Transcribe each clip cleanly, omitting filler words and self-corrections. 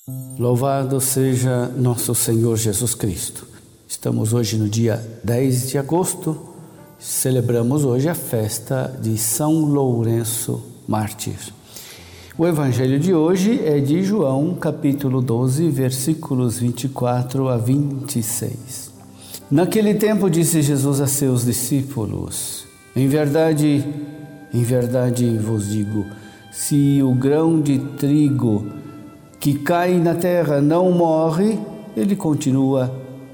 Louvado seja nosso Senhor Jesus Cristo. Estamos hoje no dia 10 de agosto, celebramos hoje a festa de São Lourenço Mártir. O evangelho de hoje é de João, capítulo 12, versículos 24 a 26. Naquele tempo disse Jesus a seus discípulos: em verdade vos digo, se o grão de trigo que cai na terra não morre, ele continua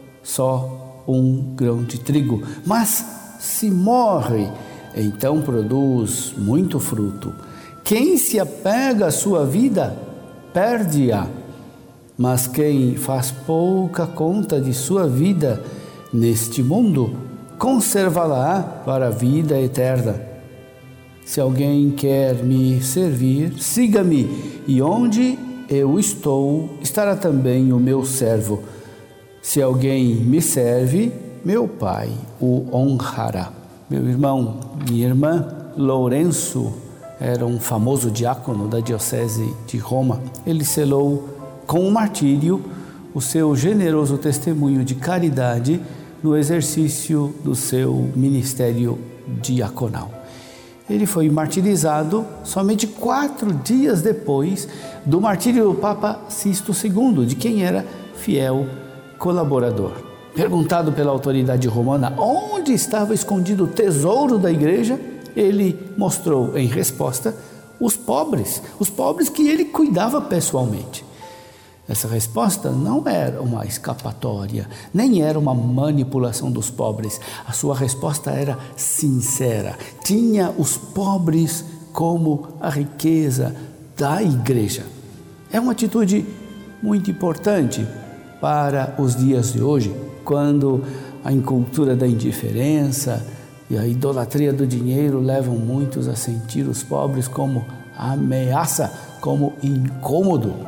só um grão de trigo. Mas se morre, então produz muito fruto. Quem se apega à sua vida, perde-a. Mas quem faz pouca conta de sua vida neste mundo, conservá-la para a vida eterna. Se alguém quer me servir, siga-me, e onde eu estou, estará também o meu servo. Se alguém me serve, meu Pai o honrará. Meu irmão, minha irmã, Lourenço era um famoso diácono da diocese de Roma. Ele selou com o martírio o seu generoso testemunho de caridade no exercício do seu ministério diaconal. Ele foi martirizado somente 4 dias depois do martírio do Papa Sisto II, de quem era fiel colaborador. Perguntado pela autoridade romana onde estava escondido o tesouro da igreja, ele mostrou em resposta os pobres que ele cuidava pessoalmente. Essa resposta não era uma escapatória, nem era uma manipulação dos pobres. A sua resposta era sincera. Tinha os pobres como a riqueza da igreja. É uma atitude muito importante para os dias de hoje, quando a incultura da indiferença e a idolatria do dinheiro levam muitos a sentir os pobres como ameaça, como incômodo.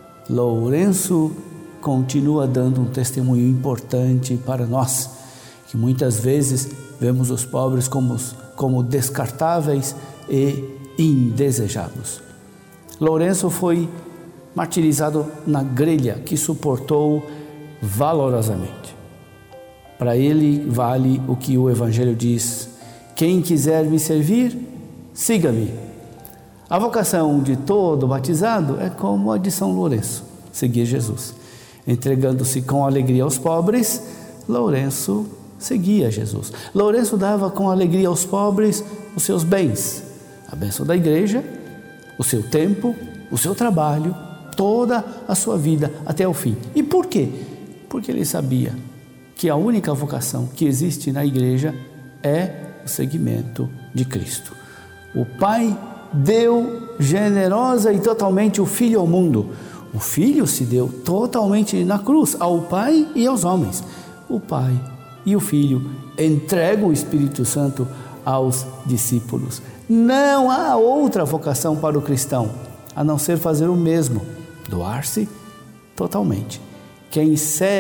Lourenço continua dando um testemunho importante para nós, que muitas vezes vemos os pobres como descartáveis e indesejados. Lourenço foi martirizado na grelha, que suportou valorosamente. Para ele vale o que o Evangelho diz: quem quiser me servir, siga-me. A vocação de todo batizado é como a de São Lourenço, seguir Jesus. Entregando-se com alegria aos pobres, Lourenço seguia Jesus. Lourenço dava com alegria aos pobres os seus bens, a bênção da igreja, o seu tempo, o seu trabalho, toda a sua vida até o fim. E por quê? Porque ele sabia que a única vocação que existe na igreja é o seguimento de Cristo. O Pai deu generosa e totalmente o Filho ao mundo. O Filho se deu totalmente na cruz ao Pai e aos homens. O Pai e o Filho entregam o Espírito Santo aos discípulos. Não há outra vocação para o cristão a não ser fazer o mesmo, doar-se totalmente. Quem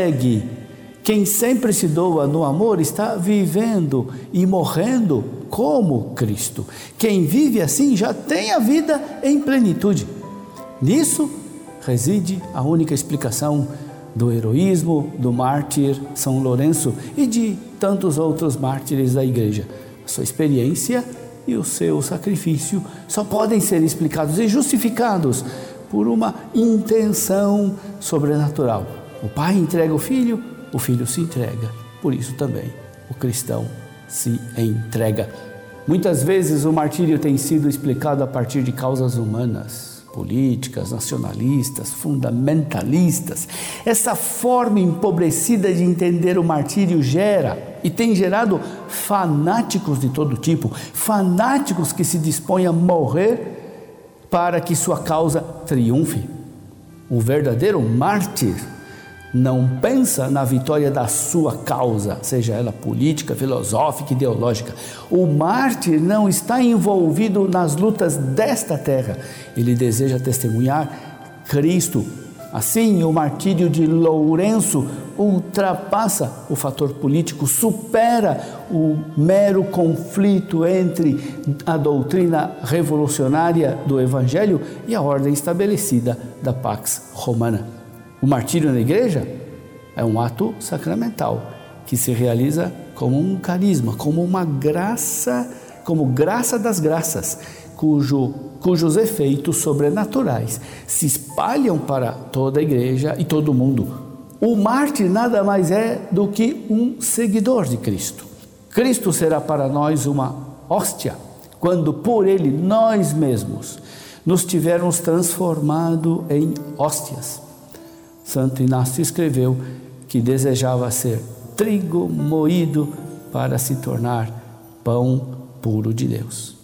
sempre se doa no amor está vivendo e morrendo como Cristo. Quem vive assim já tem a vida em plenitude. Nisso reside a única explicação do heroísmo do mártir São Lourenço e de tantos outros mártires da igreja. A sua experiência e o seu sacrifício só podem ser explicados e justificados por uma intenção sobrenatural. O Pai entrega o Filho se entrega. Por isso também o cristão se entrega. Muitas vezes o martírio tem sido explicado a partir de causas humanas, políticas, nacionalistas, fundamentalistas. Essa forma empobrecida de entender o martírio gera e tem gerado fanáticos de todo tipo, fanáticos que se dispõem a morrer para que sua causa triunfe. O verdadeiro mártir não pensa na vitória da sua causa, seja ela política, filosófica, ideológica. O mártir não está envolvido nas lutas desta terra. Ele deseja testemunhar Cristo Assim, o martírio de Lourenço ultrapassa o fator político, supera o mero conflito entre a doutrina revolucionária do Evangelho e a ordem estabelecida da Pax Romana. O martírio na igreja é um ato sacramental que se realiza como um carisma, como uma graça, como graça das graças, cujos efeitos sobrenaturais se espalham para toda a igreja e todo o mundo. O mártir nada mais é do que um seguidor de Cristo. Cristo será para nós uma hóstia, quando por ele nós mesmos nos tivermos transformado em hóstias. Santo Inácio escreveu que desejava ser trigo moído para se tornar pão puro de Deus.